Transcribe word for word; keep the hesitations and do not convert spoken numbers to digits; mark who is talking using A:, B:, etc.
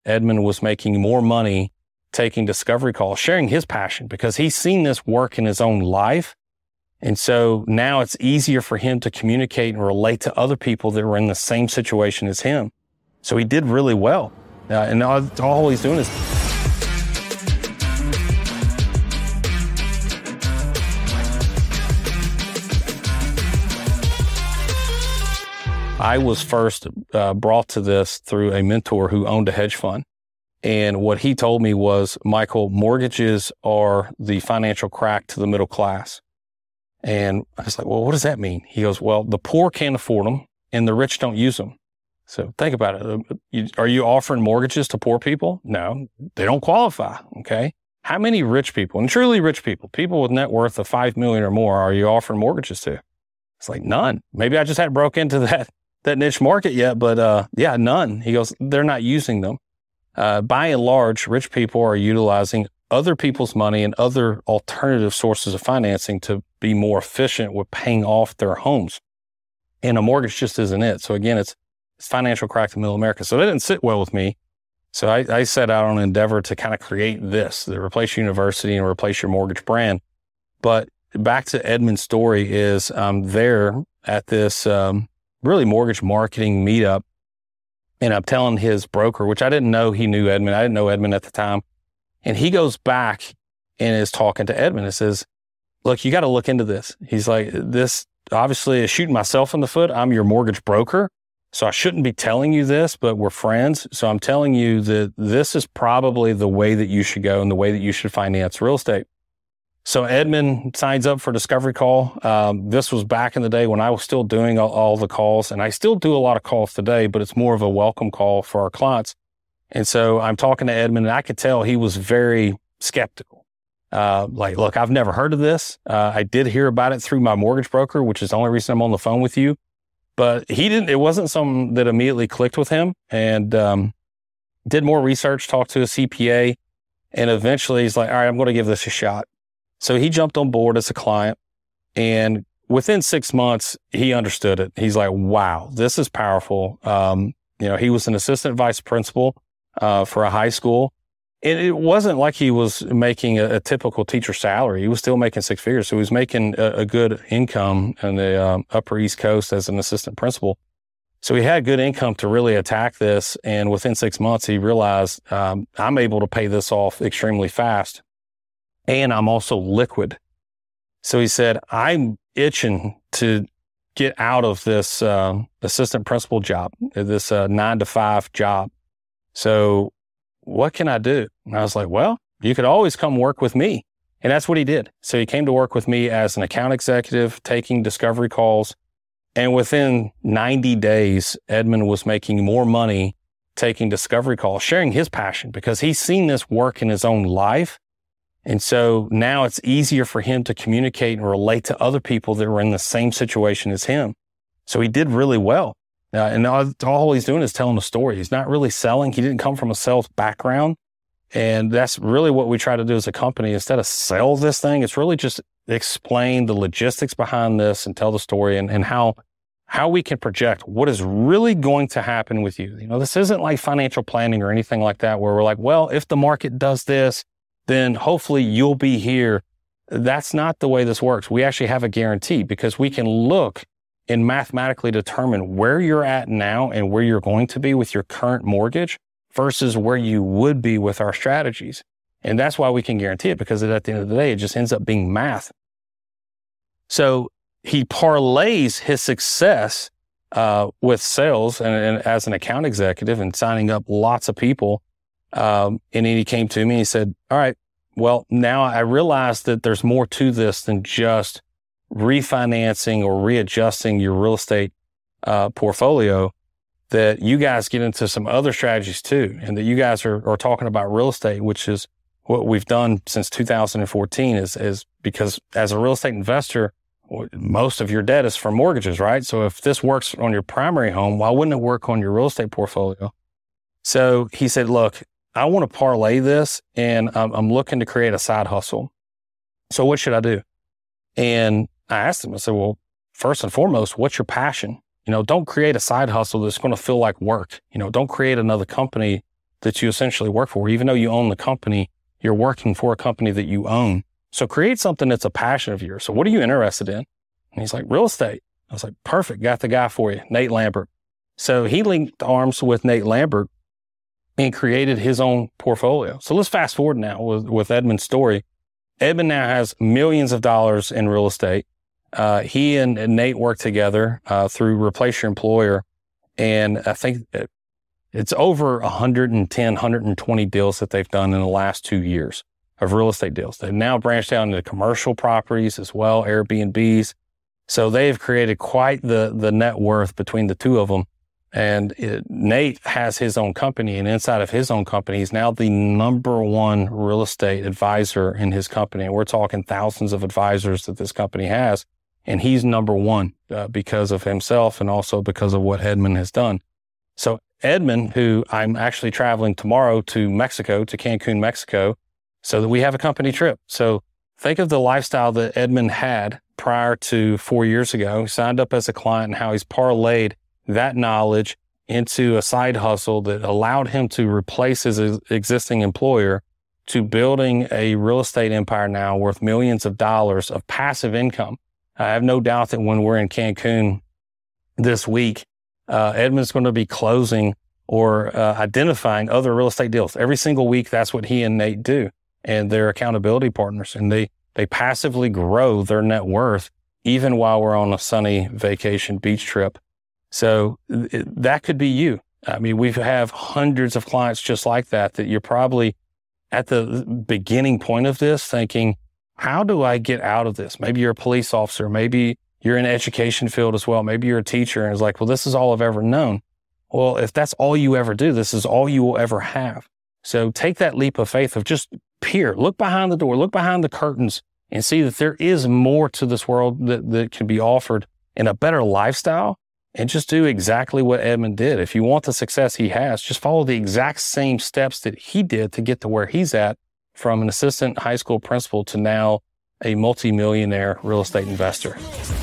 A: Edmund was making more money taking discovery calls, sharing his passion, because he's seen this work in his own life. And so now it's easier for him to communicate and relate to other people that were in the same situation as him. So he did really well. Uh, and all, all he's doing is... I was first uh, brought to this through a mentor who owned a hedge fund. And what he told me was, Michael, mortgages are the financial crack to the middle class. And I was like, well, what does that mean? He goes, well, the poor can't afford them and the rich don't use them. So think about it. Are you offering mortgages to poor people? No, they don't qualify. Okay. How many rich people, and truly rich people, people with net worth of five million or more, are you offering mortgages to? It's like none. Maybe I just hadn't broke into that, that niche market yet, but uh, yeah, none. He goes, they're not using them. Uh, by and large, rich people are utilizing other people's money and other alternative sources of financing to be more efficient with paying off their homes. And a mortgage just isn't it. So again, it's, it's financial crack to middle America. So that didn't sit well with me. So I, I set out on an endeavor to kind of create this, to replace university and replace your mortgage brand. But back to Edmund's story is um, there at this um, really mortgage marketing meetup. And I'm telling his broker, which I didn't know he knew Edmund. I didn't know Edmund at the time. And he goes back and is talking to Edmund and says, look, you got to look into this. He's like, this obviously is shooting myself in the foot. I'm your mortgage broker, so I shouldn't be telling you this, but we're friends. So I'm telling you that this is probably the way that you should go and the way that you should finance real estate. So Edmund signs up for Discovery Call. Um, this was back in the day when I was still doing all, all the calls, and I still do a lot of calls today, but it's more of a welcome call for our clients. And so I'm talking to Edmund, and I could tell he was very skeptical. Uh, like, look, I've never heard of this. Uh, I did hear about it through my mortgage broker, which is the only reason I'm on the phone with you. But he didn't, it wasn't something that immediately clicked with him, and um, did more research, talked to a C P A, and eventually he's like, all right, I'm going to give this a shot. So he jumped on board as a client, and within six months, he understood it. He's like, wow, this is powerful. Um, you know, he was an assistant vice principal uh, for a high school. And it wasn't like he was making a, a typical teacher salary. He was still making six figures. So he was making a, a good income in the um, Upper East Coast as an assistant principal. So he had good income to really attack this. And within six months, he realized um, I'm able to pay this off extremely fast. And I'm also liquid. So he said, I'm itching to get out of this uh, assistant principal job, this uh, nine to five job. So what can I do? And I was like, well, you could always come work with me. And that's what he did. So he came to work with me as an account executive, taking discovery calls. And within ninety days, Edmund was making more money taking discovery calls, sharing his passion, because he's seen this work in his own life. And so now it's easier for him to communicate and relate to other people that were in the same situation as him. So he did really well. Uh, and all, all he's doing is telling a story. He's not really selling. He didn't come from a sales background. And that's really what we try to do as a company. Instead of sell this thing, it's really just explain the logistics behind this and tell the story, and, and how, how we can project what is really going to happen with you. You know, this isn't like financial planning or anything like that, where we're like, well, if the market does this, then hopefully you'll be here. That's not the way this works. We actually have a guarantee, because we can look and mathematically determine where you're at now and where you're going to be with your current mortgage versus where you would be with our strategies. And that's why we can guarantee it, because at the end of the day, it just ends up being math. So he parlays his success uh, with sales and, and as an account executive and signing up lots of people. Um, and then he came to me and he said, all right, well, now I realize that there's more to this than just refinancing or readjusting your real estate uh, portfolio, that you guys get into some other strategies too. And that you guys are, are talking about real estate, which is what we've done since two thousand fourteen, is, is because as a real estate investor, most of your debt is from mortgages, right? So if this works on your primary home, why wouldn't it work on your real estate portfolio? So he said, look, I want to parlay this, and I'm, I'm looking to create a side hustle. So what should I do? And I asked him, I said, well, first and foremost, what's your passion? You know, don't create a side hustle that's going to feel like work. You know, don't create another company that you essentially work for. Even though you own the company, you're working for a company that you own. So create something that's a passion of yours. So what are you interested in? And he's like, real estate. I was like, perfect. Got the guy for you, Nate Lambert. So he linked arms with Nate Lambert and created his own portfolio. So let's fast forward now with, with Edmund's story. Edmund now has millions of dollars in real estate. Uh, he and, and Nate work together uh, through Replace Your Employer. And I think it, it's over one hundred ten, one hundred twenty deals that they've done in the last two years of real estate deals. They've now branched out into commercial properties as well, Airbnbs. So they've created quite the, the net worth between the two of them. And it, Nate has his own company, and inside of his own company, he's now the number one real estate advisor in his company. And we're talking thousands of advisors that this company has. And he's number one uh, because of himself and also because of what Edmund has done. So Edmund, who I'm actually traveling tomorrow to Mexico, to Cancun, Mexico, so that we have a company trip. So think of the lifestyle that Edmund had prior to four years ago. He signed up as a client and how he's parlayed that knowledge into a side hustle that allowed him to replace his existing employer, to building a real estate empire now worth millions of dollars of passive income. I have no doubt that when we're in Cancun this week, uh, Edmund's going to be closing or uh, identifying other real estate deals. Every single week, that's what he and Nate do. And they're accountability partners, and they, they passively grow their net worth even while we're on a sunny vacation beach trip. So it, that could be you. I mean, we have hundreds of clients just like that, that you're probably at the beginning point of this thinking, how do I get out of this? Maybe you're a police officer. Maybe you're in the education field as well. Maybe you're a teacher and it's like, well, this is all I've ever known. Well, if that's all you ever do, this is all you will ever have. So take that leap of faith of just peer, look behind the door, look behind the curtains and see that there is more to this world that, that can be offered in a better lifestyle, and just do exactly what Edmund did. If you want the success he has, just follow the exact same steps that he did to get to where he's at, from an assistant high school principal to now a multimillionaire real estate investor.